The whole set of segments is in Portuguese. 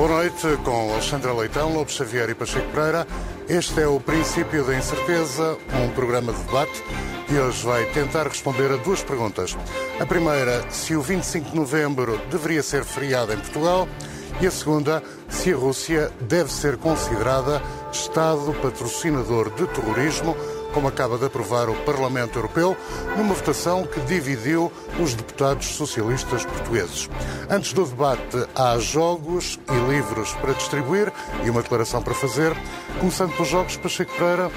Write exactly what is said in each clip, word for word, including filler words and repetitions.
Boa noite, com Alexandra Leitão, Lobo Xavier e Pacheco Pereira. Este é o Princípio da Incerteza, um programa de debate que hoje vai tentar responder a duas perguntas. A primeira, se o vinte e cinco de novembro deveria ser feriado em Portugal, e a segunda, se a Rússia deve ser considerada Estado patrocinador de terrorismo, como acaba de aprovar o Parlamento Europeu, numa votação que dividiu os deputados socialistas portugueses. Antes do debate, há jogos e livros para distribuir e uma declaração para fazer. Começando pelos jogos, Pacheco Pereira,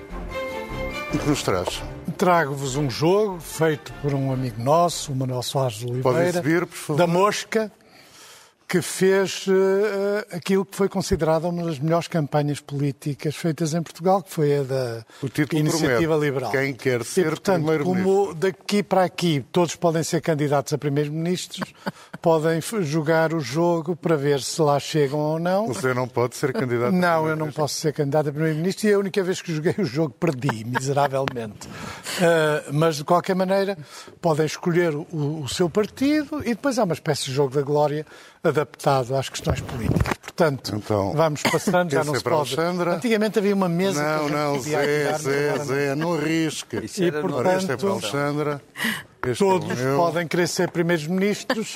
o que nos traz? Trago-vos um jogo feito por um amigo nosso, o Manuel Soares de Oliveira, Pode exibir, por favor. Da Mosca, que fez uh, aquilo que foi considerada uma das melhores campanhas políticas feitas em Portugal, que foi a da Iniciativa Liberal. Quem quer ser e, portanto, primeiro-ministro. Como daqui para aqui todos podem ser candidatos a primeiros-ministros, podem jogar o jogo para ver se lá chegam ou não. Você não pode ser candidato a Não, eu não posso ser candidato a primeiro-ministro e a única vez que joguei o jogo perdi, miseravelmente. Uh, mas, de qualquer maneira, podem escolher o, o seu partido e depois há uma espécie de jogo da glória adaptado às questões políticas. Portanto, então, vamos passando, já não se pode. Alexandra. Antigamente havia uma mesa... Não, não, Zé, Zé, Zé, não arrisque. E, portanto, este é para Alexandra. Este todos é podem querer ser primeiros-ministros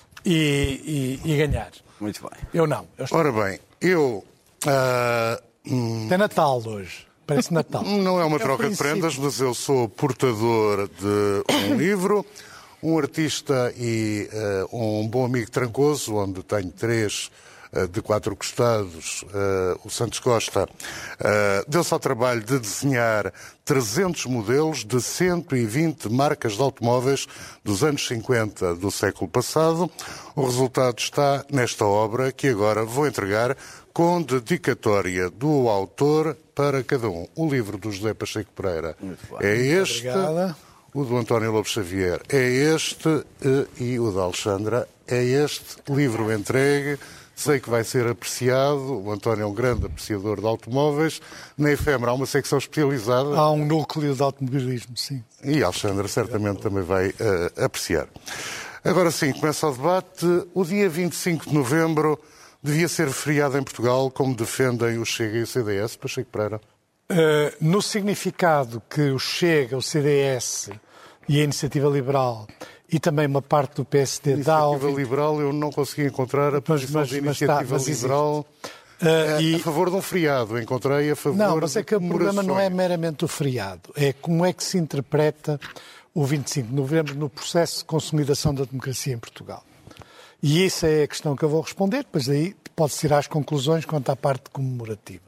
e, e, e ganhar. Muito bem. Eu não. Eu estou... Ora bem, eu... Uh, hum... É Natal hoje. Parece Natal. Não é uma é troca de prendas, mas eu sou portador de um livro, um artista e uh, um bom amigo trancoso, onde tenho três uh, de quatro costados. Uh, o Santos Costa uh, deu-se ao trabalho de desenhar trezentos modelos de cento e vinte marcas de automóveis dos anos cinquenta do século passado. O resultado está nesta obra que agora vou entregar com dedicatória do autor para cada um. O livro do José Pacheco Pereira é este, Obrigada. O do António Lobo Xavier é este e o da Alexandra é este. Livro entregue, sei que vai ser apreciado. O António é um grande apreciador de automóveis. Na Efêmera há uma secção especializada. Há um núcleo de automobilismo, sim. E a Alexandra certamente também vai uh, apreciar. Agora sim, começa o debate. O dia vinte e cinco de novembro devia ser feriado em Portugal, como defendem o Chega e o C D S, Pacheco Pereira? Uh, no significado que o Chega, o C D S e a Iniciativa Liberal e também uma parte do P S D dá... A Iniciativa ao... Liberal eu não consegui encontrar a posição mas, da mas, Iniciativa mas está, Liberal uh, e... a favor de um feriado. Encontrei a favor Não, mas é que o de problema não é meramente o feriado. É como é que se interpreta o vinte e cinco de novembro no processo de consolidação da democracia em Portugal. E isso é a questão que eu vou responder, depois aí pode-se tirar as conclusões quanto à parte comemorativa.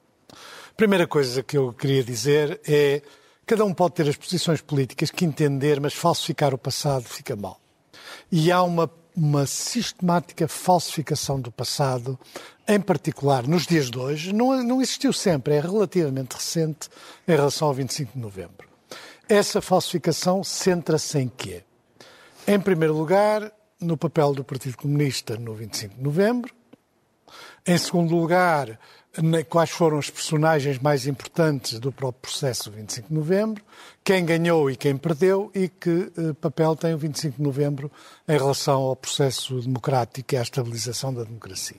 A primeira coisa que eu queria dizer é que cada um pode ter as posições políticas que entender, mas falsificar o passado fica mal. E há uma, uma sistemática falsificação do passado, em particular nos dias de hoje, não, não existiu sempre, é relativamente recente em relação ao vinte e cinco de novembro. Essa falsificação centra-se em quê? Em primeiro lugar, no papel do Partido Comunista no vinte e cinco de novembro. Em segundo lugar, quais foram os personagens mais importantes do próprio processo do vinte e cinco de novembro, quem ganhou e quem perdeu e que eh, papel tem o vinte e cinco de novembro em relação ao processo democrático e à estabilização da democracia.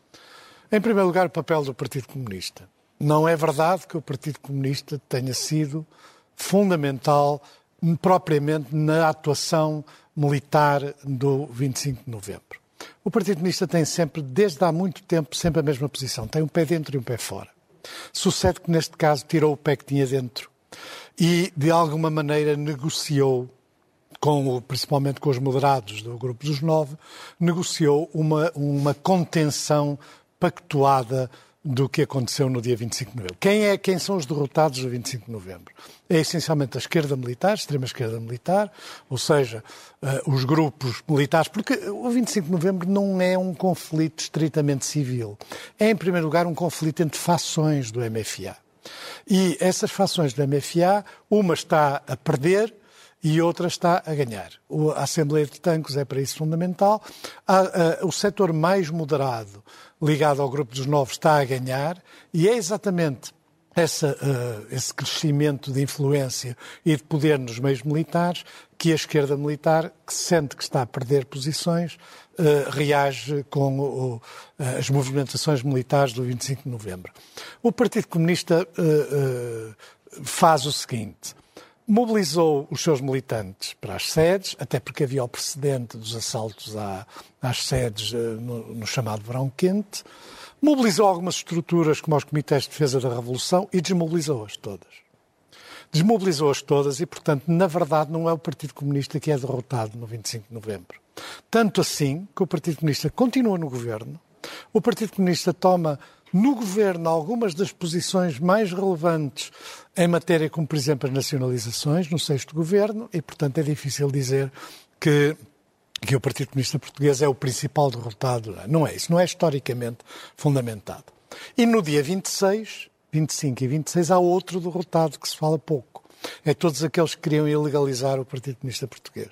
Em primeiro lugar, o papel do Partido Comunista. Não é verdade que o Partido Comunista tenha sido fundamental propriamente na atuação militar do vinte e cinco de novembro. O Partido Comunista tem sempre, desde há muito tempo, sempre a mesma posição. Tem um pé dentro e um pé fora. Sucede que, neste caso, tirou o pé que tinha dentro e, de alguma maneira, negociou, com, principalmente com os moderados do Grupo dos Nove, negociou uma, uma contenção pactuada do que aconteceu no dia vinte e cinco de novembro. Quem, é, quem são os derrotados do vinte e cinco de novembro? É essencialmente a esquerda militar, a extrema-esquerda militar, ou seja, uh, os grupos militares, porque o vinte e cinco de novembro não é um conflito estritamente civil. É, em primeiro lugar, um conflito entre fações do M F A. E essas fações do M F A, uma está a perder e outra está a ganhar. A Assembleia de Tancos é para isso fundamental. O setor mais moderado ligado ao Grupo dos Nove está a ganhar e é exatamente essa, uh, esse crescimento de influência e de poder nos meios militares, que a esquerda militar, que sente que está a perder posições, uh, reage com o, uh, as movimentações militares do vinte e cinco de novembro. O Partido Comunista uh, uh, faz o seguinte: mobilizou os seus militantes para as sedes, até porque havia o precedente dos assaltos à, às sedes uh, no, no chamado Verão Quente. Mobilizou algumas estruturas, como os Comitês de Defesa da Revolução, e desmobilizou-as todas. Desmobilizou-as todas e, portanto, na verdade, não é o Partido Comunista que é derrotado no vinte e cinco de novembro. Tanto assim que o Partido Comunista continua no governo, o Partido Comunista toma no governo algumas das posições mais relevantes em matéria como, por exemplo, as nacionalizações, no sexto governo, e, portanto, é difícil dizer que... que o Partido Comunista Português é o principal derrotado. Não é isso, não é historicamente fundamentado. E no dia vinte e seis, vinte e cinco e vinte e seis há outro derrotado que se fala pouco. É todos aqueles que queriam ilegalizar o Partido Comunista Português.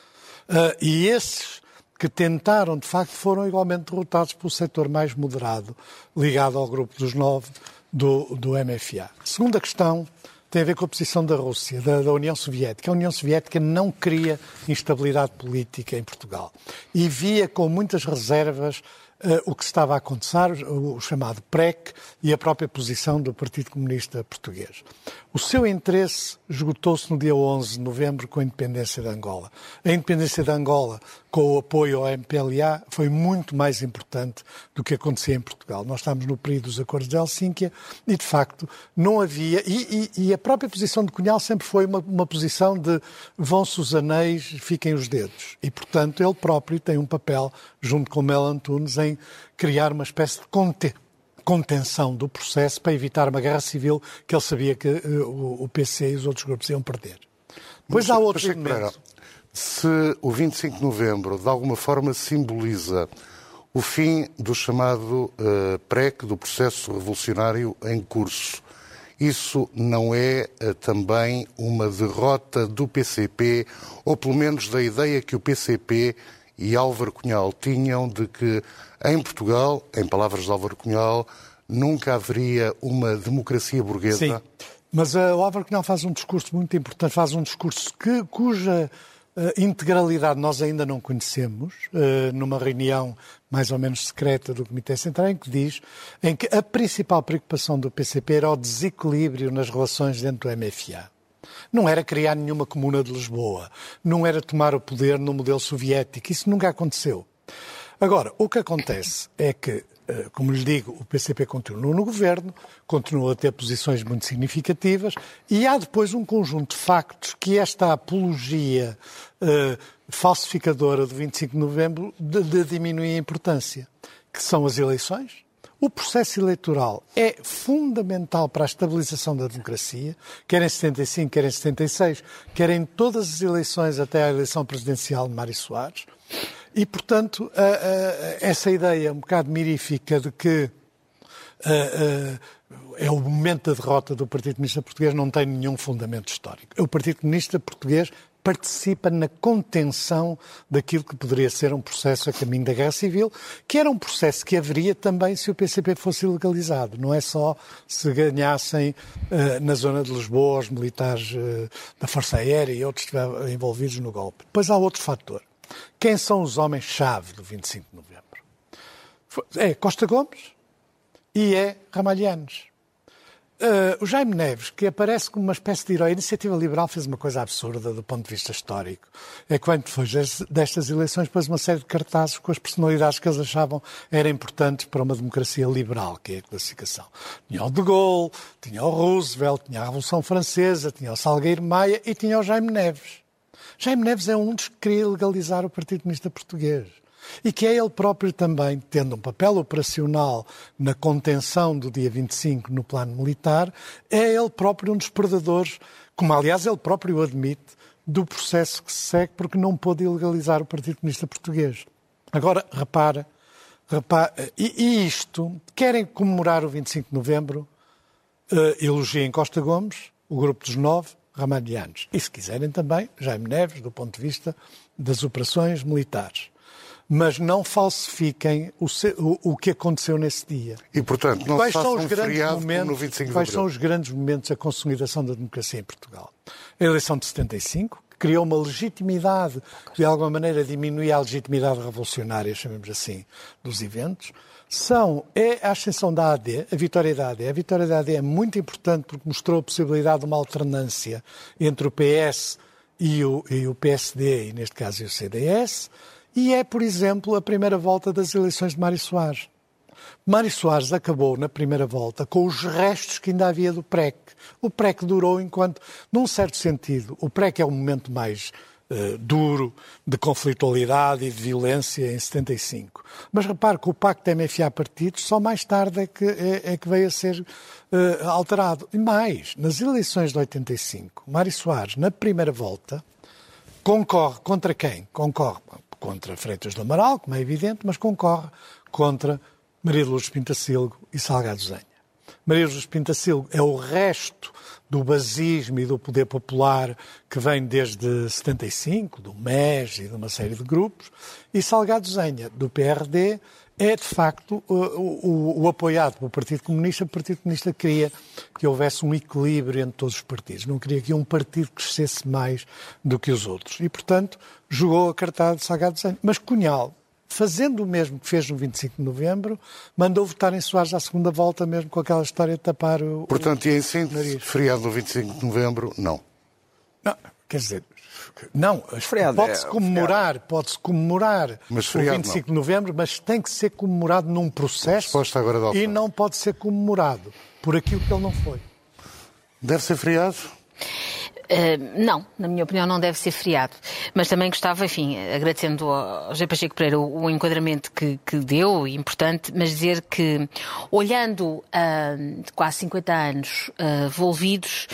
Uh, e esses que tentaram, de facto, foram igualmente derrotados pelo setor mais moderado, ligado ao grupo dos nove do, do M F A. A segunda questão tem a ver com a posição da Rússia, da, da União Soviética. A União Soviética não queria instabilidade política em Portugal e via com muitas reservas uh, o que estava a acontecer, o, o chamado P R E C e a própria posição do Partido Comunista Português. O seu interesse esgotou-se no dia onze de novembro com a independência de Angola. A independência de Angola, com o apoio ao M P L A, foi muito mais importante do que acontecia em Portugal. Nós estamos no período dos acordos de Helsínquia e, de facto, não havia... E, e, e a própria posição de Cunhal sempre foi uma, uma posição de vão-se os anéis, fiquem os dedos. E, portanto, ele próprio tem um papel, junto com Melo Antunes, em criar uma espécie de conte contenção do processo para evitar uma guerra civil que ele sabia que uh, o P C e os outros grupos iam perder. Depois há outro elemento. Se o vinte e cinco de novembro, de alguma forma, simboliza o fim do chamado uh, P R E C, do processo revolucionário em curso, isso não é uh, também uma derrota do P C P, ou pelo menos da ideia que o P C P e Álvaro Cunhal tinham de que em Portugal, em palavras de Álvaro Cunhal, nunca haveria uma democracia burguesa? Sim, mas uh, o Álvaro Cunhal faz um discurso muito importante, faz um discurso que, cuja uh, integralidade nós ainda não conhecemos, uh, numa reunião mais ou menos secreta do Comitê Central, em que diz em que a principal preocupação do P C P era o desequilíbrio nas relações dentro do M F A. Não era criar nenhuma comuna de Lisboa, não era tomar o poder no modelo soviético, isso nunca aconteceu. Agora, o que acontece é que, como lhe digo, o P C P continua no governo, continua a ter posições muito significativas e há depois um conjunto de factos que esta apologia uh, falsificadora do vinte e cinco de novembro de, de diminui a importância, que são as eleições. O processo eleitoral é fundamental para a estabilização da democracia, quer em setenta e cinco, quer em setenta e seis, quer em todas as eleições até à eleição presidencial de Mário Soares. E, portanto, a, a, essa ideia um bocado mirífica de que a, a, é o momento da derrota do Partido Comunista Português não tem nenhum fundamento histórico. O Partido Comunista Português participa na contenção daquilo que poderia ser um processo a caminho da Guerra Civil, que era um processo que haveria também se o P C P fosse legalizado. Não é só se ganhassem uh, na zona de Lisboa os militares uh, da Força Aérea e outros estiverem envolvidos no golpe. Depois há outro fator. Quem são os homens-chave do vinte e cinco de novembro? É Costa Gomes e é Ramalhianes. Uh, o Jaime Neves, que aparece como uma espécie de herói, a Iniciativa Liberal fez uma coisa absurda do ponto de vista histórico. É quando depois destas eleições pôs uma série de cartazes com as personalidades que eles achavam eram importantes para uma democracia liberal, que é a classificação. Tinha o De Gaulle, tinha o Roosevelt, tinha a Revolução Francesa, tinha o Salgueiro Maia e tinha o Jaime Neves. Jaime Neves é um dos que queria legalizar o Partido Comunista Português. E que é ele próprio também, tendo um papel operacional na contenção do dia vinte e cinco no plano militar, é ele próprio um dos predadores, como aliás ele próprio admite, do processo que se segue porque não pôde ilegalizar o Partido Comunista Português. Agora, repara, repara e, e isto, querem comemorar o vinte e cinco de novembro, uh, elogiem Costa Gomes, o grupo dos nove, Ramalhianes. E se quiserem também, Jaime Neves, do ponto de vista das operações militares. mas não falsifiquem o, o, o que aconteceu nesse dia. E, portanto, não quais se faça são os um grandes feriado momentos, no vinte e cinco de Quais abril. são os grandes momentos da consolidação da democracia em Portugal? A eleição de setenta e cinco, que criou uma legitimidade, que de alguma maneira diminuía a legitimidade revolucionária, chamemos assim, dos eventos. São, é a ascensão da A D, a vitória da A D. A vitória da A D é muito importante porque mostrou a possibilidade de uma alternância entre o P S e o, e o P S D, e neste caso o C D S, e é, por exemplo, a primeira volta das eleições de Mário Soares. Mário Soares acabou na primeira volta com os restos que ainda havia do P R E C. O P R E C durou enquanto, num certo sentido, o P R E C é o momento mais uh, duro de conflitualidade e de violência em setenta e cinco. Mas repare que o Pacto M F A-partidos só mais tarde é que, é, é que veio a ser uh, alterado. E mais, nas eleições de oitenta e cinco, Mário Soares, na primeira volta, concorre contra quem? Concorre contra Freitas do Amaral, como é evidente, mas concorre contra Maria de Lourdes Pintacilgo e Salgado Zenha. Maria de Lourdes Pintacilgo é o resto do basismo e do poder popular que vem desde setenta e cinco, do M E S e de uma série de grupos, e Salgado Zenha, do P R D, é de facto o, o, o apoiado pelo Partido Comunista. O Partido Comunista queria que houvesse um equilíbrio entre todos os partidos, não queria que um partido crescesse mais do que os outros. E, portanto, jogou a cartada de Salgado Zenha. Mas Cunhal, fazendo o mesmo que fez no vinte e cinco de novembro, mandou votar em Soares à segunda volta, mesmo com aquela história de tapar o... Portanto, e em síntese, feriado no vinte e cinco de novembro, não. Não, quer dizer, não, feriado pode-se é, comemorar, pode-se comemorar mas o vinte e cinco de novembro, mas tem que ser comemorado num processo agora e não pode ser comemorado por aquilo que ele não foi. Deve ser feriado? Uh, não, na minha opinião não deve ser feriado, mas também gostava, enfim, agradecendo ao José Pacheco Pereira o, o enquadramento que, que deu, importante, mas dizer que, olhando uh, quase cinquenta anos uh, envolvidos,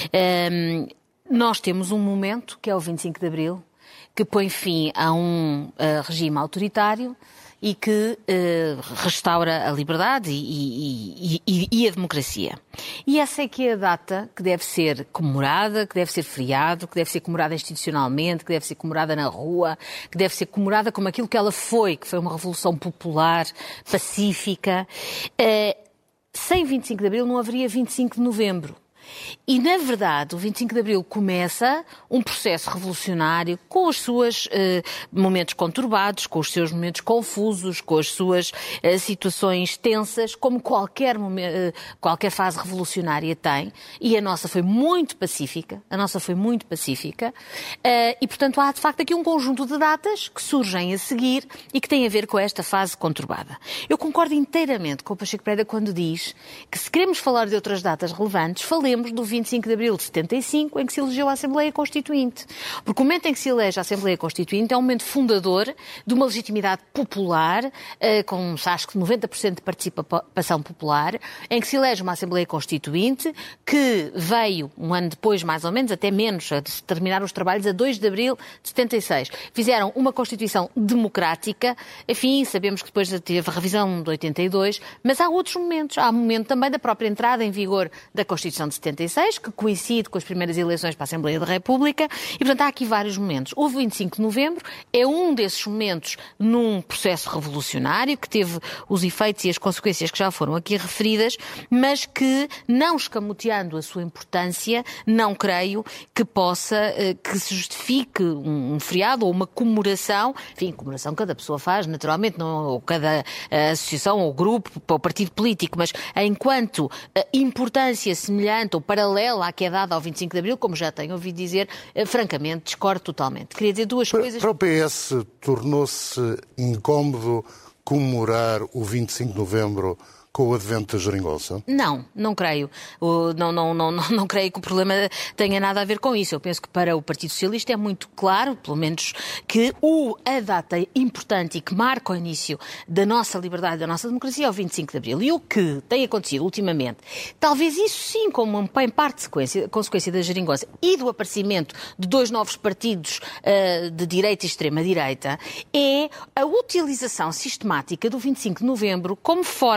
uh, nós temos um momento, que é o vinte e cinco de abril, que põe fim a um uh, regime autoritário e que uh, restaura a liberdade e, e, e, e a democracia. E essa é que é a data que deve ser comemorada, que deve ser feriado, que deve ser comemorada institucionalmente, que deve ser comemorada na rua, que deve ser comemorada como aquilo que ela foi, que foi uma revolução popular, pacífica. Uh, sem vinte e cinco de abril não haveria vinte e cinco de novembro. E, na verdade, o vinte e cinco de abril começa um processo revolucionário com os seus eh, momentos conturbados, com os seus momentos confusos, com as suas eh, situações tensas, como qualquer, momento, eh, qualquer fase revolucionária tem. E a nossa foi muito pacífica, a nossa foi muito pacífica. Eh, e, portanto, há, de facto, aqui um conjunto de datas que surgem a seguir e que têm a ver com esta fase conturbada. Eu concordo inteiramente com o Pacheco Pereira quando diz que, se queremos falar de outras datas relevantes, falemos do vinte e cinco de abril de setenta e cinco, em que se elegeu a Assembleia Constituinte. Porque o momento em que se elege a Assembleia Constituinte é um momento fundador de uma legitimidade popular, com acho que noventa por cento de participação popular, em que se elege uma Assembleia Constituinte que veio, um ano depois, mais ou menos, até menos, a terminar os trabalhos a dois de abril de setenta e seis. Fizeram uma Constituição democrática, enfim, sabemos que depois teve a revisão de oitenta e dois, mas há outros momentos. Há o momento também da própria entrada em vigor da Constituição de setenta e seis, que coincide com as primeiras eleições para a Assembleia da República, e, portanto, há aqui vários momentos. O vinte e cinco de novembro é um desses momentos num processo revolucionário que teve os efeitos e as consequências que já foram aqui referidas, mas que, não escamoteando a sua importância, não creio que possa, que se justifique um feriado ou uma comemoração, enfim, comemoração cada pessoa faz, naturalmente, não, ou cada associação ou grupo ou partido político, mas enquanto importância semelhante ou paralela à que é dada ao vinte e cinco de abril, como já tenho ouvido dizer, francamente, discordo totalmente. Queria dizer duas para, coisas. Para o P S, tornou-se incómodo comemorar o vinte e cinco de novembro com o advento da geringonça? Não, não creio. O, não, não, não, não, não creio que o problema tenha nada a ver com isso. Eu penso que para o Partido Socialista é muito claro, pelo menos, que o, a data importante e que marca o início da nossa liberdade, da nossa democracia, é o vinte e cinco de abril. E o que tem acontecido ultimamente, talvez isso sim, como em parte sequência, consequência da geringonça e do aparecimento de dois novos partidos uh, de direita e extrema-direita, é a utilização sistemática do vinte e cinco de novembro como forma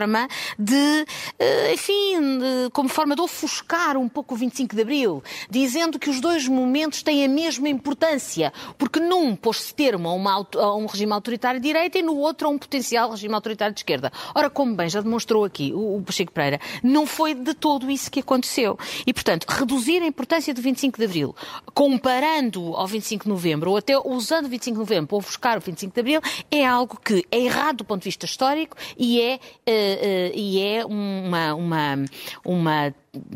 de, enfim, de, como forma de ofuscar um pouco o vinte e cinco de Abril, dizendo que os dois momentos têm a mesma importância, porque num pôs-se termo a, uma, a um regime autoritário de direita e no outro a um potencial regime autoritário de esquerda. Ora, como bem já demonstrou aqui o, o Pacheco Pereira, não foi de todo isso que aconteceu. E, portanto, reduzir a importância do vinte e cinco de Abril, comparando ao vinte e cinco de Novembro, ou até usando o vinte e cinco de Novembro para ofuscar o vinte e cinco de Abril, é algo que é errado do ponto de vista histórico e é, uh, uh, e é uma, uma, uma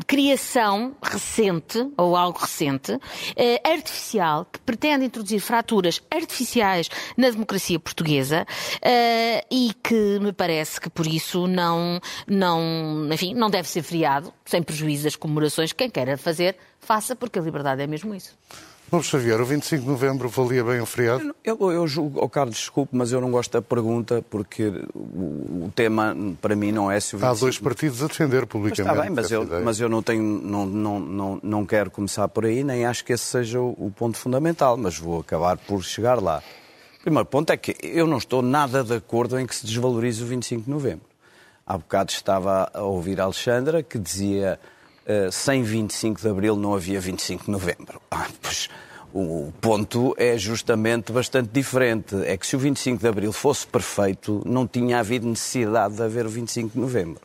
criação recente, ou algo recente, eh, artificial, que pretende introduzir fraturas artificiais na democracia portuguesa eh, e que me parece que por isso não, não, enfim, não deve ser feriado, sem prejuízo das comemorações. Quem queira fazer, faça, porque a liberdade é mesmo isso. Vamos, Xavier, o vinte e cinco de Novembro valia bem o feriado? Eu, eu, eu julgo, oh Carlos, desculpe, mas eu não gosto da pergunta, porque o, o tema, para mim, não é se o vinte e cinco... Há dois partidos a defender publicamente. Mas está bem, mas eu, mas eu não tenho, não, não, não, não quero começar por aí, nem acho que esse seja o, o ponto fundamental, mas vou acabar por chegar lá. O primeiro ponto é que eu não estou nada de acordo em que se desvalorize o vinte e cinco de Novembro. Há bocado estava a ouvir a Alexandra, que dizia uh, sem vinte e cinco de Abril não havia vinte e cinco de Novembro. Ah, pois... O ponto é justamente bastante diferente. É que se o vinte e cinco de Abril fosse perfeito, não tinha havido necessidade de haver o vinte e cinco de Novembro.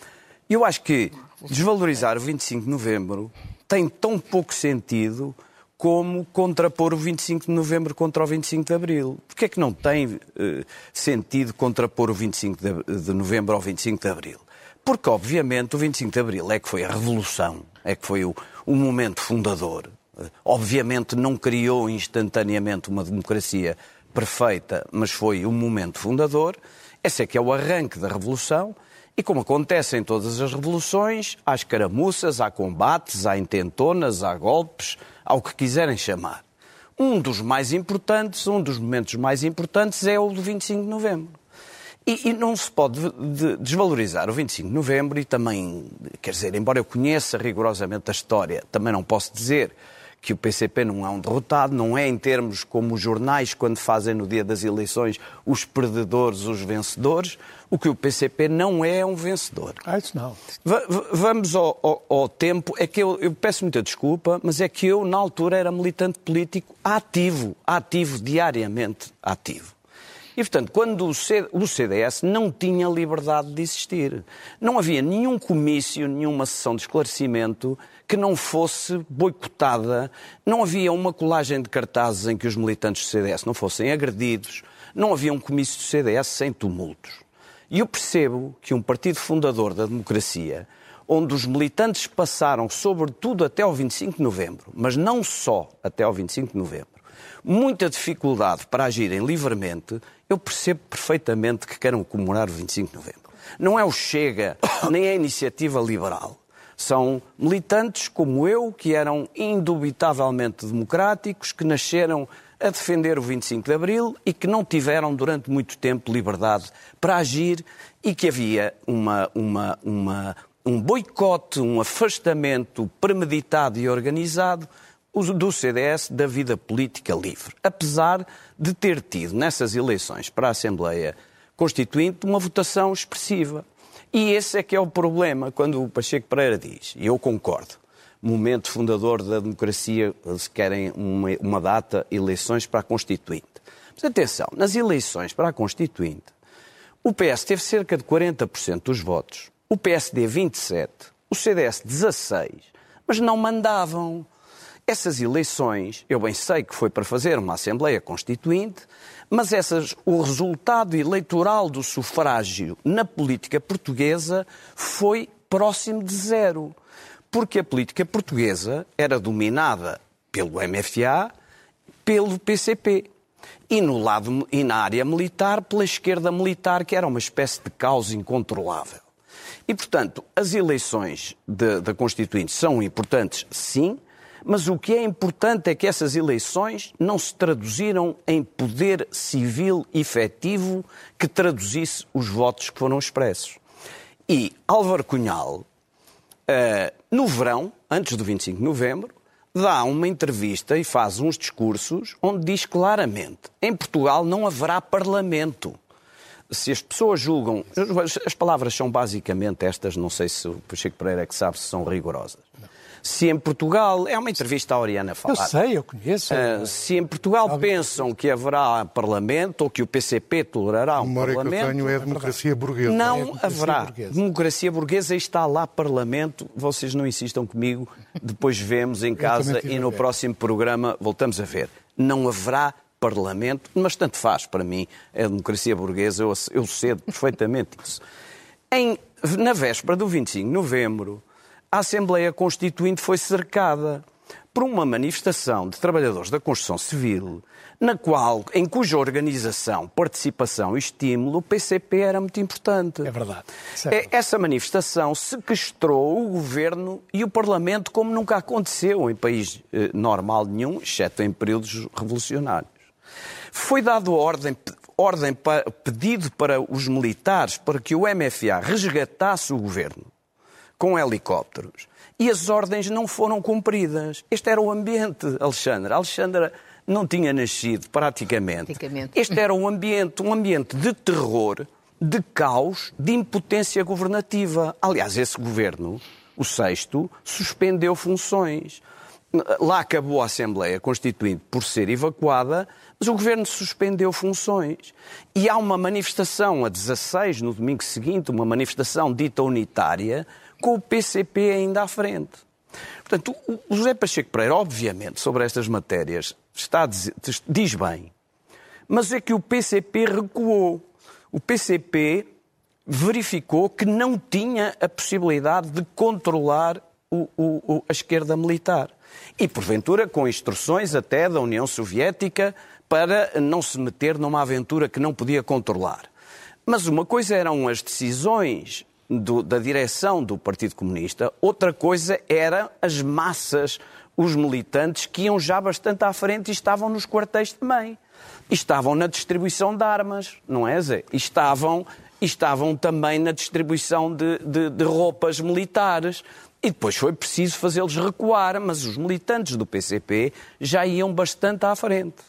Eu acho que desvalorizar o vinte e cinco de Novembro tem tão pouco sentido como contrapor o vinte e cinco de Novembro contra o vinte e cinco de Abril. Porquê é que não tem eh, sentido contrapor o vinte e cinco de Novembro ao vinte e cinco de Abril? Porque, obviamente, o vinte e cinco de Abril é que foi a revolução, é que foi o, o momento fundador. Obviamente não criou instantaneamente uma democracia perfeita, mas foi o momento fundador. Esse é que é o arranque da revolução e, como acontece em todas as revoluções, há escaramuças, há combates, há intentonas, há golpes, há o que quiserem chamar. Um dos mais importantes, um dos momentos mais importantes é o do vinte e cinco de Novembro. E, e não se pode de, desvalorizar o vinte e cinco de Novembro e também, quer dizer, embora eu conheça rigorosamente a história, também não posso dizer que o P C P não é um derrotado, não é em termos como os jornais, quando fazem no dia das eleições os perdedores, os vencedores. O que o P C P não é um vencedor. Ah, isso não. Va- vamos ao, ao, ao tempo. É que eu, eu peço muita desculpa, mas é que eu, na altura, era militante político ativo, ativo, diariamente ativo. E, portanto, quando o, C, o C D S não tinha liberdade de existir, não havia nenhum comício, nenhuma sessão de esclarecimento que não fosse boicotada, não havia uma colagem de cartazes em que os militantes do C D S não fossem agredidos, não havia um comício do C D S sem tumultos. E eu percebo que um partido fundador da democracia, onde os militantes passaram, sobretudo até ao vinte e cinco de Novembro, mas não só até ao vinte e cinco de Novembro, muita dificuldade para agirem livremente, eu percebo perfeitamente que queiram comemorar o vinte e cinco de Novembro. Não é o Chega, nem é a Iniciativa Liberal. São militantes como eu, que eram indubitavelmente democráticos, que nasceram a defender o vinte e cinco de Abril e que não tiveram durante muito tempo liberdade para agir e que havia uma, uma, uma, um boicote, um afastamento premeditado e organizado do C D S da vida política livre, apesar de ter tido nessas eleições para a Assembleia Constituinte uma votação expressiva. E esse é que é o problema quando o Pacheco Pereira diz, e eu concordo, momento fundador da democracia, se querem uma, uma data, eleições para a Constituinte. Mas atenção, nas eleições para a Constituinte, o P S teve cerca de quarenta por cento dos votos, o P S D vinte e sete por cento, o C D S dezasseis por cento, mas não mandavam. Essas eleições, eu bem sei que foi para fazer uma Assembleia Constituinte, mas essas, o resultado eleitoral do sufrágio na política portuguesa foi próximo de zero. Porque a política portuguesa era dominada pelo M F A, pelo P C P. E, no lado, e na área militar, pela esquerda militar, que era uma espécie de caos incontrolável. E, portanto, as eleições da Constituinte são importantes, sim, mas o que é importante é que essas eleições não se traduziram em poder civil efetivo que traduzisse os votos que foram expressos. E Álvaro Cunhal, no verão, antes do vinte e cinco de Novembro, dá uma entrevista e faz uns discursos onde diz claramente: em Portugal não haverá Parlamento. se as pessoas julgam... As palavras são basicamente estas, não sei se o Pacheco Pereira é que sabe se são rigorosas. Não. Se em Portugal... É uma entrevista à Oriana falar. Eu sei, eu conheço. Uh, se em Portugal Sabe. pensam que haverá Parlamento ou que o P C P tolerará um Parlamento... A memória que eu tenho é a democracia burguesa. Não é democracia haverá. Burguesa. Democracia burguesa está lá Parlamento. Vocês não insistam comigo. Depois vemos em casa e no próximo programa voltamos a ver. Não haverá Parlamento, mas tanto faz para mim a democracia burguesa. Eu, eu cedo perfeitamente isso. Em, na véspera do vinte e cinco de novembro... A Assembleia Constituinte foi cercada por uma manifestação de trabalhadores da construção civil, na qual, em cuja organização, participação e estímulo, o P C P era muito importante. É verdade. Certo. Essa manifestação sequestrou o Governo e o Parlamento como nunca aconteceu em país eh, normal nenhum, exceto em períodos revolucionários. Foi dado ordem, ordem para, pedido para os militares para que o M F A resgatasse o Governo com helicópteros, e as ordens não foram cumpridas. Este era o ambiente, Alexandra. Alexandra não tinha nascido, praticamente. praticamente. Este era um ambiente, um ambiente de terror, de caos, de impotência governativa. Aliás, esse governo, o sexto, suspendeu funções. Lá acabou a Assembleia Constituinte por ser evacuada, mas o governo suspendeu funções. E há uma manifestação a dezasseis, no domingo seguinte, uma manifestação dita unitária, com o P C P ainda à frente. Portanto, o José Pacheco Pereira, obviamente, sobre estas matérias, está a dizer, diz bem, mas é que o P C P recuou. O P C P verificou que não tinha a possibilidade de controlar o, o, a esquerda militar. E, porventura, com instruções até da União Soviética para não se meter numa aventura que não podia controlar. Mas uma coisa eram as decisões Do, da direção do Partido Comunista, outra coisa era as massas, os militantes que iam já bastante à frente e estavam nos quartéis também. E estavam na distribuição de armas, não é, Zé? E estavam, e estavam também na distribuição de, de, de roupas militares. E depois foi preciso fazê-los recuar, mas os militantes do P C P já iam bastante à frente.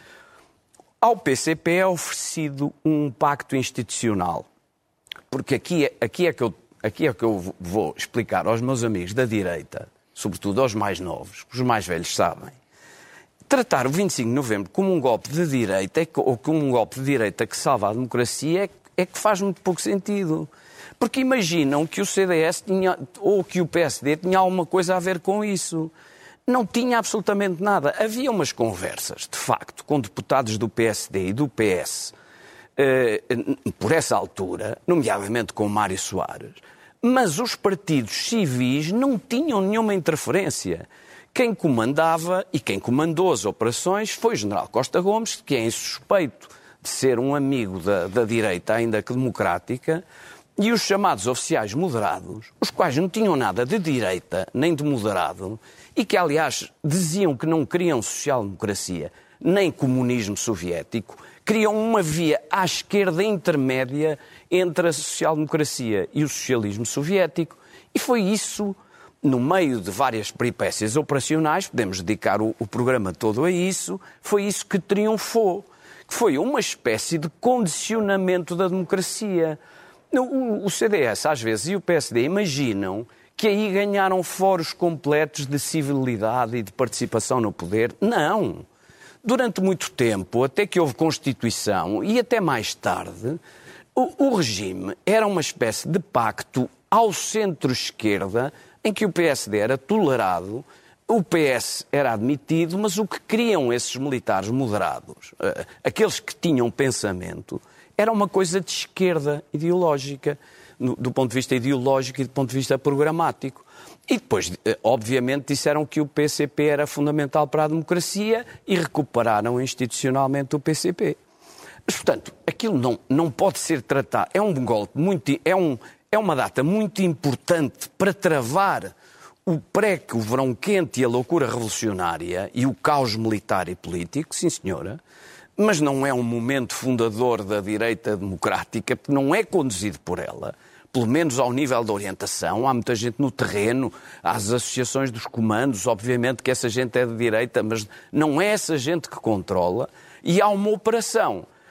Ao P C P é oferecido um pacto institucional. Porque aqui é, aqui, é que eu, aqui é que eu vou explicar aos meus amigos da direita, sobretudo aos mais novos, os mais velhos sabem. Tratar o vinte e cinco de novembro como um golpe de direita, ou como um golpe de direita que salva a democracia, é, é que faz muito pouco sentido. Porque imaginam que o C D S tinha, ou que o P S D tinha alguma coisa a ver com isso. Não tinha absolutamente nada. Havia umas conversas, de facto, com deputados do P S D e do P S, por essa altura, nomeadamente com Mário Soares, mas os partidos civis não tinham nenhuma interferência. Quem comandava e quem comandou as operações foi o general Costa Gomes, que é insuspeito de ser um amigo da, da direita, ainda que democrática, e os chamados oficiais moderados, os quais não tinham nada de direita nem de moderado, e que, aliás, diziam que não queriam social-democracia nem comunismo soviético, criam uma via à esquerda intermédia entre a social-democracia e o socialismo soviético. E foi isso, no meio de várias peripécias operacionais, podemos dedicar o, o programa todo a isso, foi isso que triunfou, que foi uma espécie de condicionamento da democracia. O, o C D S, às vezes, e o P S D imaginam que aí ganharam foros completos de civilidade e de participação no poder. Não! Durante muito tempo, até que houve Constituição e até mais tarde, o, o regime era uma espécie de pacto ao centro-esquerda em que o P S D era tolerado, o P S era admitido, mas o que queriam esses militares moderados, aqueles que tinham pensamento, era uma coisa de esquerda ideológica, do ponto de vista ideológico e do ponto de vista programático. E depois, obviamente, disseram que o P C P era fundamental para a democracia e recuperaram institucionalmente o P C P. Mas, portanto, aquilo não, não pode ser tratado. É um golpe muito... É, um, é uma data muito importante para travar o pré, o verão quente e a loucura revolucionária e o caos militar e político, sim senhora, mas não é um momento fundador da direita democrática, porque não é conduzido por ela. Pelo menos ao nível da orientação, há muita gente no terreno, há as associações dos comandos, obviamente que essa gente é de direita, mas não é essa gente que controla, e há uma operação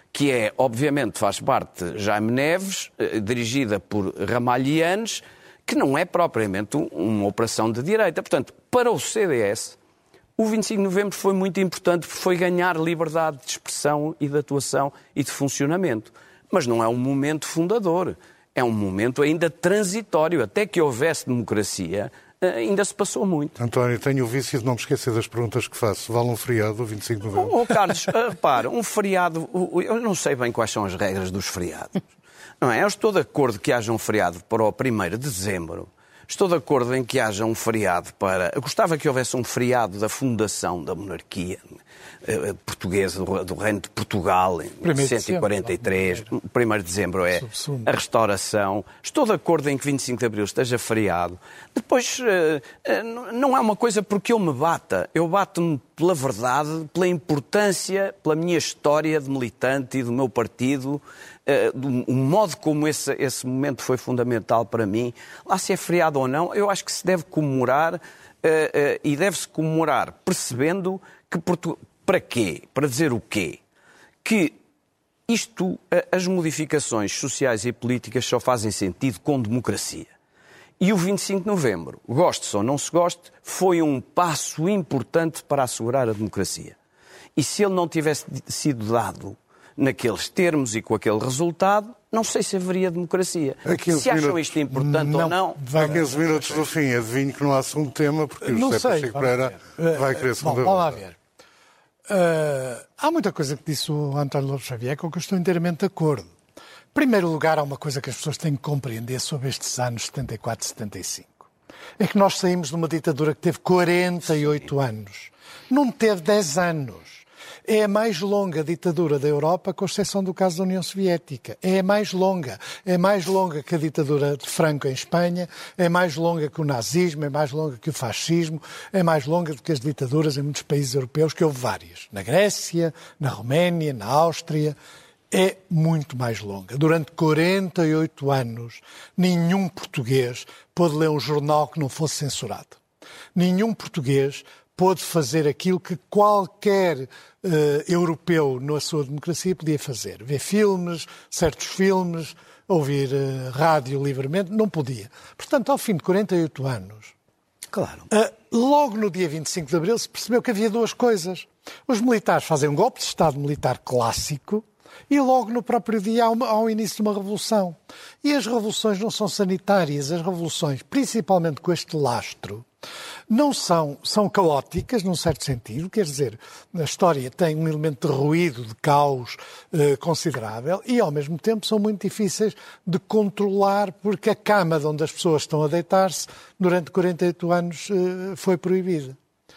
que é, obviamente, faz parte de Jaime Neves, dirigida por Ramalhianes, que não é propriamente uma operação de direita. Portanto, para o C D S, o vinte e cinco de novembro foi muito importante porque foi ganhar liberdade de expressão e de atuação e de funcionamento. Mas não é um momento fundador, é um momento ainda transitório. Até que houvesse democracia, ainda se passou muito. António, tenho o vício de não me esquecer das perguntas que faço. Vale um feriado, o vinte e cinco de novembro? Oh, oh, Carlos, repara, um feriado... Eu não sei bem quais são as regras dos feriados. Não é? Eu estou de acordo que haja um feriado para o primeiro de dezembro. Estou de acordo em que haja um feriado para... Eu gostava que houvesse um feriado da fundação da monarquia eh, portuguesa, do, do Reino de Portugal, em cento e quarenta e três. primeiro de dezembro é a restauração. Estou de acordo em que vinte e cinco de abril esteja feriado. Depois, eh, eh, não é uma coisa porque eu me bata. Eu bato-me pela verdade, pela importância, pela minha história de militante e do meu partido, Uh, o modo como esse, esse momento foi fundamental para mim. Lá se é feriado ou não, eu acho que se deve comemorar uh, uh, e deve-se comemorar percebendo que Portu... para quê? Para dizer o quê? Que isto, uh, as modificações sociais e políticas só fazem sentido com democracia. E o vinte e cinco de novembro, goste-se ou não se goste, foi um passo importante para assegurar a democracia. E se ele não tivesse sido dado naqueles termos e com aquele resultado, não sei se haveria democracia. Se acham minutos, isto importante não, ou não... Há quinze minutos do fim, adivinho que não há segundo tema, porque o José Pacheco Pereira vai querer segunda Bom, vamos lá ver. Uh, há muita coisa que disse o António Lobo Xavier com que eu estou inteiramente de acordo. Em primeiro lugar, há uma coisa que as pessoas têm que compreender sobre estes anos setenta e quatro e setenta e cinco. É que nós saímos de uma ditadura que teve quarenta e oito anos. Não teve dez anos. É a mais longa ditadura da Europa, com exceção do caso da União Soviética. É a mais longa. É mais longa que a ditadura de Franco em Espanha, é mais longa que o nazismo, é mais longa que o fascismo, é mais longa do que as ditaduras em muitos países europeus, que houve várias. Na Grécia, na Roménia, na Áustria. É muito mais longa. Durante quarenta e oito anos, nenhum português pôde ler um jornal que não fosse censurado. Nenhum português pôde fazer aquilo que qualquer uh, europeu na sua democracia podia fazer. Ver filmes, certos filmes, ouvir uh, rádio livremente, não podia. Portanto, ao fim de quarenta e oito anos, claro. uh, logo no dia vinte e cinco de abril se percebeu que havia duas coisas. Os militares fazem um golpe de Estado militar clássico e logo no próprio dia há, uma, há um início de uma revolução. E as revoluções não são sanitárias, as revoluções, principalmente com este lastro, não são, são caóticas, num certo sentido, quer dizer, a história tem um elemento de ruído, de caos eh, considerável e, ao mesmo tempo, são muito difíceis de controlar porque a cama de onde as pessoas estão a deitar-se durante quarenta e oito anos eh, foi proibida.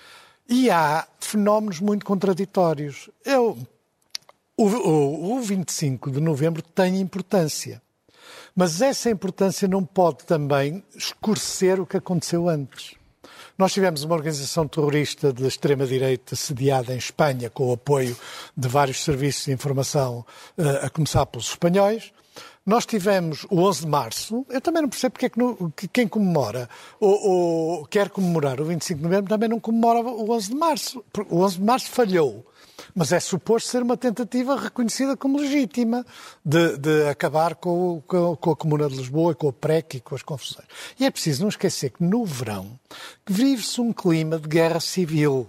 E há fenómenos muito contraditórios. Eu, o, o, o vinte e cinco de novembro tem importância, mas essa importância não pode também escurecer o que aconteceu antes. Nós tivemos uma organização terrorista de extrema-direita sediada em Espanha com o apoio de vários serviços de informação, a começar pelos espanhóis. Nós tivemos o onze de março, eu também não percebo porque é que, no, que quem comemora ou, ou quer comemorar o vinte e cinco de novembro também não comemora o onze de março. O onze de março falhou, mas é suposto ser uma tentativa reconhecida como legítima de, de acabar com, com, com a Comuna de Lisboa, com o P R E C e com as confusões. E é preciso não esquecer que no verão vive-se um clima de guerra civil.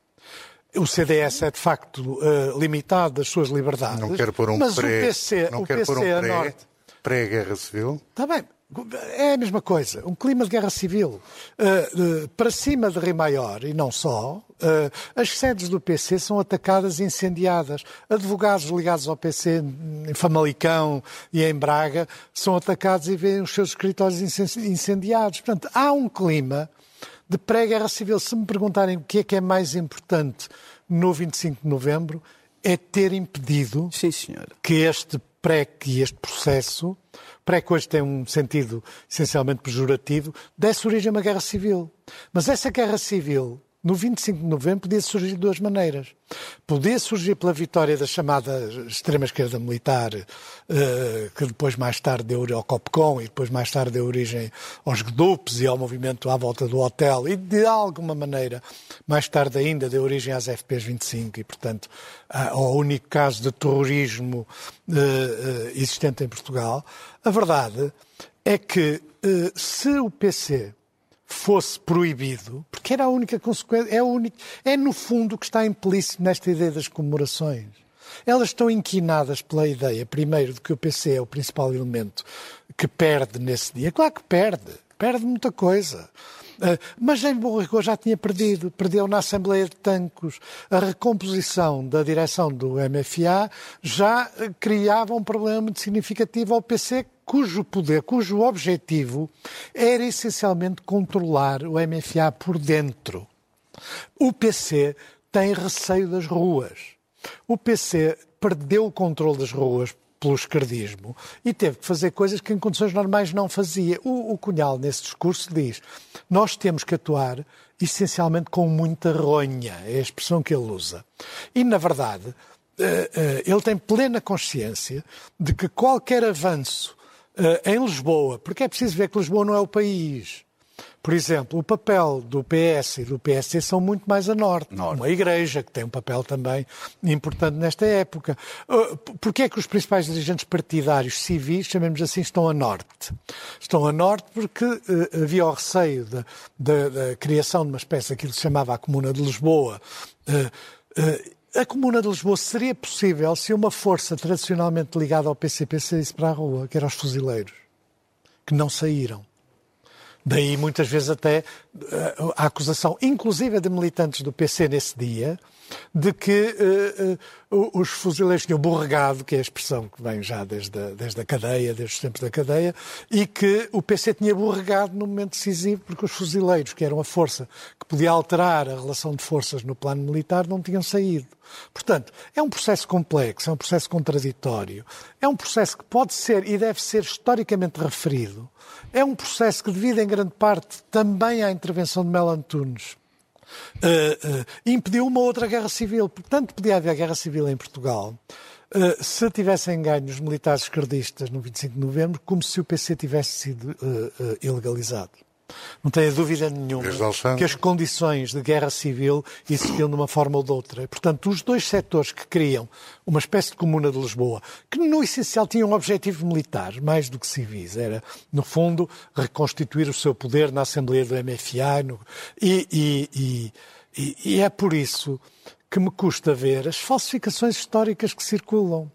O C D S é, de facto, uh, limitado das suas liberdades. Não quero pôr um mas pré, o P C, não o quero P C pôr um a pré, norte... pré-guerra civil. Está bem, é a mesma coisa. Um clima de guerra civil. Uh, uh, para cima de Rio Maior, e não só, uh, as sedes do P C são atacadas e incendiadas. Advogados ligados ao P C em Famalicão e em Braga são atacados e veem os seus escritórios incendiados. Portanto, há um clima de pré-guerra civil. Se me perguntarem o que é que é mais importante no vinte e cinco de novembro, é ter impedido Sim, senhora. que este pré e este processo, pré que hoje tem um sentido essencialmente pejorativo, desse origem a uma guerra civil. Mas essa guerra civil no vinte e cinco de novembro podia surgir de duas maneiras. Podia surgir pela vitória da chamada extrema-esquerda militar, que depois mais tarde deu origem ao Copcom e depois mais tarde deu origem aos Gdupes e ao movimento à volta do hotel e de alguma maneira mais tarde ainda deu origem às F Ps vinte e cinco e portanto ao único caso de terrorismo existente em Portugal. A verdade é que se o P C fosse proibido, porque era a única consequência, é, a única, é no fundo que está implícito nesta ideia das comemorações. Elas estão inquinadas pela ideia, primeiro, de que o P C é o principal elemento que perde nesse dia. Claro que perde, perde muita coisa. Uh, mas em bom rigor já tinha perdido. Perdeu na Assembleia de Tancos. A recomposição da direção do M F A já criava um problema muito significativo ao P C, cujo poder, cujo objetivo era essencialmente controlar o M F A por dentro. O P C tem receio das ruas. O P C perdeu o controle das ruas pelo esquerdismo e teve que fazer coisas que em condições normais não fazia. O, o Cunhal, nesse discurso, diz: nós temos que atuar essencialmente com muita ronha, é a expressão que ele usa. E, na verdade, ele tem plena consciência de que qualquer avanço em Lisboa, porque é preciso ver que Lisboa não é o país. Por exemplo, o papel do P S e do P S D são muito mais a norte. norte. Uma igreja que tem um papel também importante nesta época. Porquê é que os principais dirigentes partidários civis, chamemos assim, estão a norte? Estão a norte porque uh, havia o receio da, da, da criação de uma espécie daquilo que se chamava a Comuna de Lisboa. Uh, uh, A Comuna de Lisboa seria possível se uma força tradicionalmente ligada ao P C P saísse para a rua, que eram os fuzileiros, que não saíram. Daí, muitas vezes, até a acusação, inclusive de militantes do P C nesse dia, de que uh, uh, os fuzileiros tinham borregado, que é a expressão que vem já desde a, desde a cadeia, desde os tempos da cadeia, e que o P C tinha borregado no momento decisivo, porque os fuzileiros, que eram a força que podia alterar a relação de forças no plano militar, não tinham saído. Portanto, é um processo complexo, é um processo contraditório, é um processo que pode ser e deve ser historicamente referido, é um processo que, devido em grande parte também à intervenção de Melo Antunes, uh, uh, impediu uma outra guerra civil. Portanto, podia haver guerra civil em Portugal uh, se tivessem ganho os militares esquerdistas no vinte e cinco de novembro, como se o P C tivesse sido uh, uh, ilegalizado. Não tenho dúvida nenhuma que as condições de guerra civil existiam de uma forma ou de outra. Portanto, os dois setores que criam uma espécie de Comuna de Lisboa, que no essencial tinham um objetivo militar, mais do que civis, era, no fundo, reconstituir o seu poder na Assembleia do M F A. No, e, e, e, e, e é por isso que me custa ver as falsificações históricas que circulam.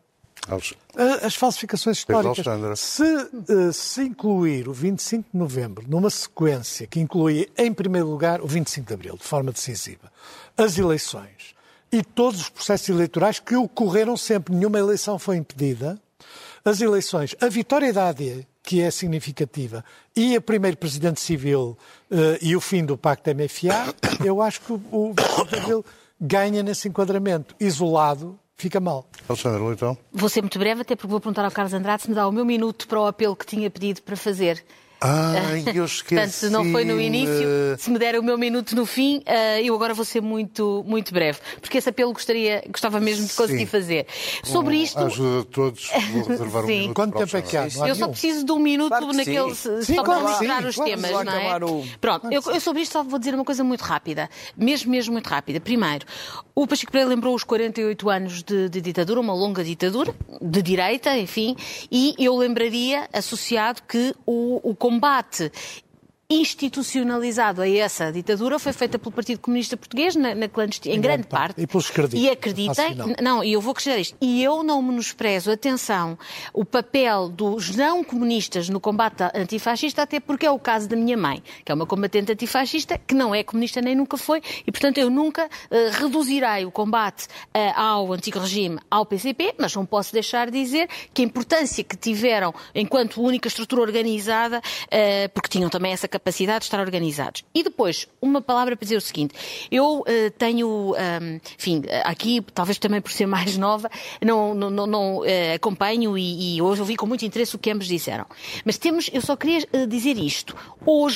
As falsificações históricas. Se, se incluir o vinte e cinco de novembro numa sequência que inclui, em primeiro lugar, o vinte e cinco de abril, de forma decisiva, as eleições e todos os processos eleitorais que ocorreram sempre, nenhuma eleição foi impedida, as eleições, a vitória da A D, que é significativa, e o primeiro presidente civil uh, e o fim do Pacto M F A, eu acho que o, o vinte e cinco de abril ganha nesse enquadramento. Isolado, fica mal. Alexandre Leitão. Vou ser muito breve, até porque vou perguntar ao Carlos Andrade se me dá o meu minuto para o apelo que tinha pedido para fazer. Ai, eu esqueci. Portanto, se não foi no início, se me der o meu minuto no fim, eu agora vou ser muito, muito breve, porque esse apelo gostaria, gostava mesmo de conseguir Sim. fazer. Sobre isto... Ajuda a todos, vou reservar um Sim. minuto. Quanto tempo é que há? Eu só preciso de um minuto claro naquele, sim. só para mostrar sim, os claro, temas, claro, não é? O... Pronto, claro, eu, eu sobre isto só vou dizer uma coisa muito rápida, mesmo, mesmo muito rápida. Primeiro, o Pacheco Pereira lembrou os quarenta e oito anos de, de ditadura, uma longa ditadura, de direita, enfim, e eu lembraria, associado, que o, o combate institucionalizado a essa ditadura foi feita pelo Partido Comunista Português na, na clandestina, em, em grande parte, parte. E pelos esquerdistas. E acreditem, não, e eu vou acrescentar isto, e eu não menosprezo, atenção, o papel dos não comunistas no combate antifascista, até porque é o caso da minha mãe, que é uma combatente antifascista, que não é comunista nem nunca foi, e portanto eu nunca uh, reduzirei o combate uh, ao antigo regime ao P C P, mas não posso deixar de dizer que a importância que tiveram enquanto única estrutura organizada, uh, porque tinham também essa capacidade de estar organizados. E depois, uma palavra para dizer o seguinte, eu uh, tenho, um, enfim, aqui, talvez também por ser mais nova, não, não, não, não uh, acompanho e, e hoje ouvi com muito interesse o que ambos disseram. Mas temos, eu só queria uh, dizer isto, hoje,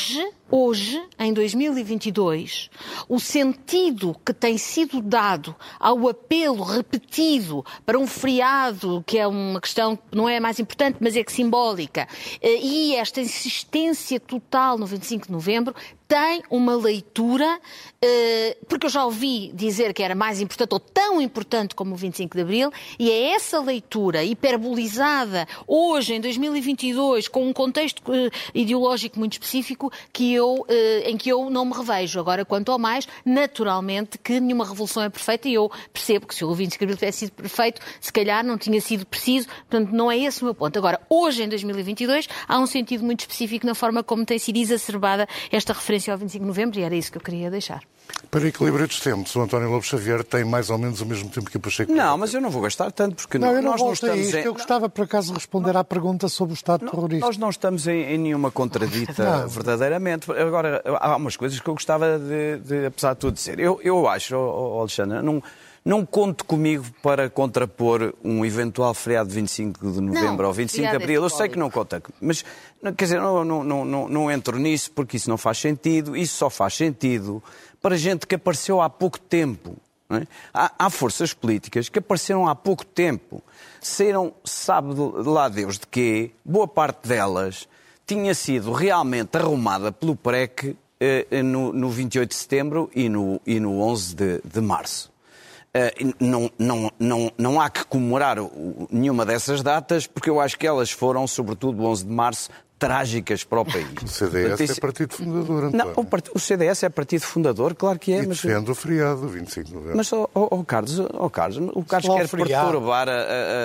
hoje, em dois mil e vinte e dois, o sentido que tem sido dado ao apelo repetido para um feriado, que é uma questão que não é a mais importante, mas é que simbólica, e esta insistência total no vinte e cinco de novembro, tem uma leitura, porque eu já ouvi dizer que era mais importante ou tão importante como o vinte e cinco de abril, e é essa leitura hiperbolizada hoje, em dois mil e vinte e dois, com um contexto ideológico muito específico, que eu, em que eu não me revejo. Agora, quanto ao mais, naturalmente que nenhuma revolução é perfeita, e eu percebo que se o vinte e cinco de abril tivesse sido perfeito, se calhar não tinha sido preciso, portanto não é esse o meu ponto. Agora, hoje, em dois mil e vinte e dois, há um sentido muito específico na forma como tem sido exacerbada esta referência ao vinte e cinco de novembro, e era isso que eu queria deixar. Para equilíbrio dos tempos, o António Lobo Xavier tem mais ou menos o mesmo tempo que o Pacheco Pereira. Não, mas eu não vou gastar tanto, porque não, eu não nós não estamos estamos em... Eu gostava, por acaso, de responder à pergunta sobre o Estado não, terrorista. Nós não estamos em, em nenhuma contradita, não. verdadeiramente. Agora, há umas coisas que eu gostava de, de apesar de tudo, dizer. Eu, eu acho, oh, oh Alexandre, não... Não conte comigo para contrapor um eventual feriado de vinte e cinco de novembro não, ou vinte e cinco de abril. Eu sei que não conta, mas quer dizer, não, não, não, não, não entro nisso porque isso não faz sentido. Isso só faz sentido para gente que apareceu há pouco tempo. Não é? há, há forças políticas que apareceram há pouco tempo. Saíram, sabe de lá Deus de quê? Boa parte delas tinha sido realmente arrumada pelo PREC eh, no, no vinte e oito de setembro e no, e no onze de março. Uh, não, não, não, não há que comemorar nenhuma dessas datas, porque eu acho que elas foram, sobretudo o onze de março, trágicas para o país. O C D S Portanto, isso... é partido fundador, António. Não, o, part... o C D S é partido fundador, claro que é. E mas... defende o feriado, vinte e cinco de novembro. Mas, oh, oh, oh, Carlos, oh, Carlos, o Carlos quer perturbar a,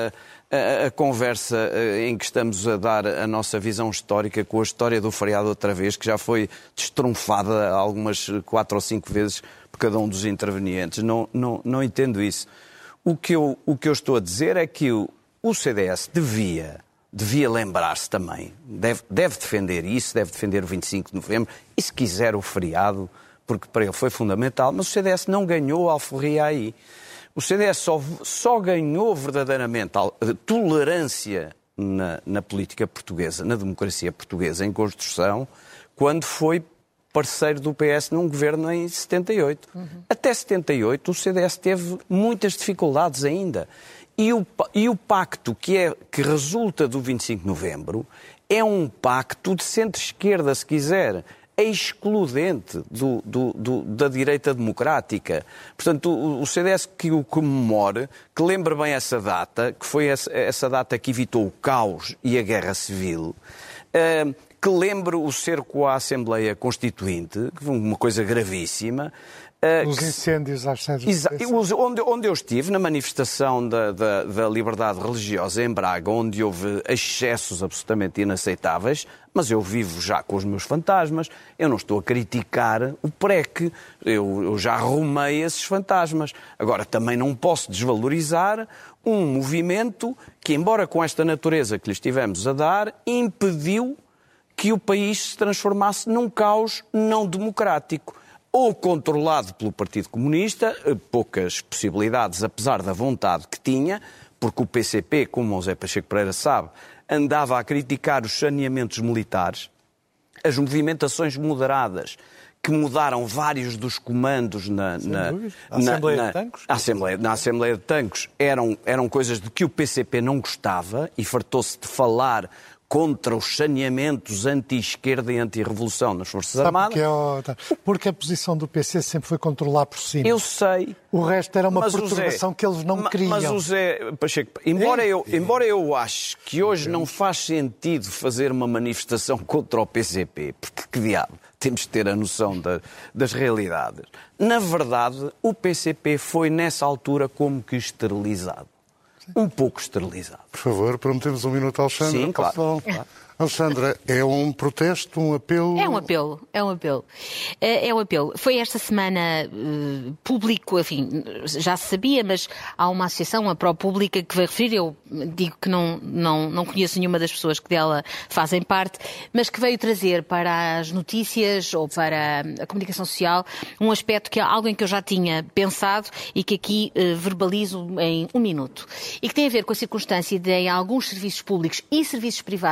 a, a, a conversa em que estamos a dar a nossa visão histórica com a história do feriado outra vez, que já foi destrunfada algumas quatro ou cinco vezes por cada um dos intervenientes. Não, não, não entendo isso. O que, eu, o que eu estou a dizer é que o, o C D S devia, devia lembrar-se também, deve, deve defender isso, deve defender o vinte e cinco de novembro, e se quiser o feriado, porque para ele foi fundamental, mas o C D S não ganhou a alforria aí. O C D S só, só ganhou verdadeiramente a tolerância na, na política portuguesa, na democracia portuguesa, em construção, quando foi parceiro do P S num governo em setenta e oito. Uhum. Até setenta e oito o C D S teve muitas dificuldades ainda. E o, e o pacto que, é, que resulta do vinte e cinco de novembro é um pacto de centro-esquerda, se quiser, excludente do, do, do, da direita democrática. Portanto, o, o C D S que o comemore, que lembre bem essa data, que foi essa, essa data que evitou o caos e a guerra civil, uh, que lembre o cerco à Assembleia Constituinte, que foi uma coisa gravíssima. Uh, Os incêndios às sedes. Onde, onde eu estive, na manifestação da, da, da liberdade religiosa em Braga, onde houve excessos absolutamente inaceitáveis, mas eu vivo já com os meus fantasmas, eu não estou a criticar o PREC, eu, eu já arrumei esses fantasmas. Agora, também não posso desvalorizar um movimento que, embora com esta natureza que lhe estivemos a dar, impediu que o país se transformasse num caos não democrático, ou controlado pelo Partido Comunista, poucas possibilidades, apesar da vontade que tinha, porque o P C P, como o José Pacheco Pereira sabe, andava a criticar os saneamentos militares, as movimentações moderadas, que mudaram vários dos comandos na, na, na, Assembleia na, de Tancos. Assembleia, na Assembleia de Tancos eram, eram coisas de que o P C P não gostava e fartou-se de falar contra os saneamentos anti-esquerda e anti-revolução nas Forças Sabe Armadas. Porque, é, porque a posição do P C sempre foi controlar por cima. Eu sei. O resto era uma mas perturbação Zé, que eles não ma, queriam. Mas o Zé Pacheco, embora, é, eu, é. embora eu ache que hoje não faz sentido fazer uma manifestação contra o P C P, porque que diabo, temos de ter a noção da, das realidades. Na verdade, o P C P foi nessa altura como que esterilizado. Um pouco esterilizado. Por favor, prometemos um minuto ao Alexandre. Sim, claro. claro. Alexandra, é um protesto, um apelo? É um apelo, é um apelo. É, é um apelo. Foi esta semana uh, público, enfim, já se sabia, mas há uma associação, a pró-pública, que vai referir, eu digo que não, não, não conheço nenhuma das pessoas que dela fazem parte, mas que veio trazer para as notícias ou para a comunicação social um aspecto que é algo em que eu já tinha pensado e que aqui uh, verbalizo em um minuto. E que tem a ver com a circunstância de, em alguns serviços públicos e serviços privados abertos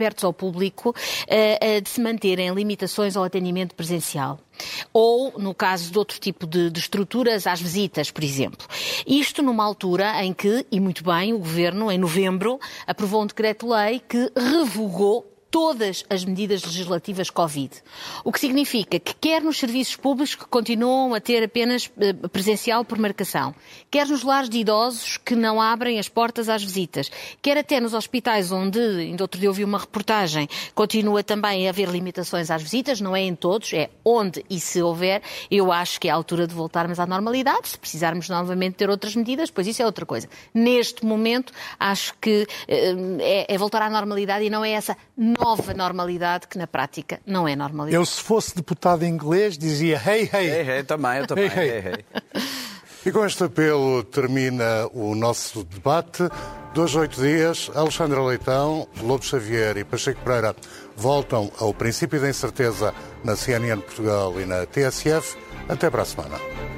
abertos ao público, uh, uh, de se manterem limitações ao atendimento presencial. Ou, no caso de outro tipo de, de estruturas, às visitas, por exemplo. Isto numa altura em que, e muito bem, o Governo, em novembro, aprovou um decreto-lei que revogou todas as medidas legislativas Covid. O que significa que quer nos serviços públicos que continuam a ter apenas presencial por marcação, quer nos lares de idosos que não abrem as portas às visitas, quer até nos hospitais onde, ainda outro dia ouvi uma reportagem, continua também a haver limitações às visitas, não é em todos, é onde e se houver. Eu acho que é a altura de voltarmos à normalidade. Se precisarmos novamente ter outras medidas, pois isso é outra coisa. Neste momento, acho que é, é voltar à normalidade e não é essa nova normalidade que na prática não é normalidade. Eu, se fosse deputado inglês, dizia hey, hey. Hey, hey, também, eu também. Hey, hey. Hey, hey. E com este apelo termina o nosso debate. Dois, oito dias, Alexandra Leitão, Lobo Xavier e Pacheco Pereira voltam ao Princípio da Incerteza na C N N Portugal e na T S F. Até para a semana.